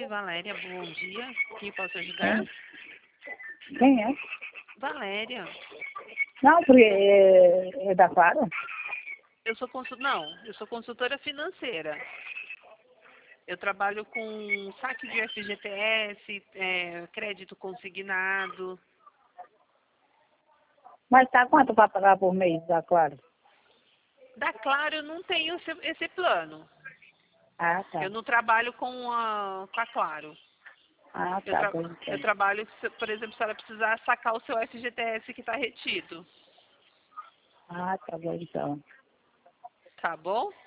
Oi, Valéria, bom dia. Quem posso ajudar? Quem é? Valéria. Não, porque é da Claro? Eu sou consultora financeira. Eu trabalho com saque de FGTS, crédito consignado. Mas tá quanto para pagar por mês da Claro? Da Claro eu não tenho esse plano. Ah, tá. Eu não trabalho com a Claro. Ah, Eu, tá, tra- bom, eu então. trabalho, por exemplo, se ela precisar sacar o seu FGTS que está retido. Ah, tá bom, então. Tá bom?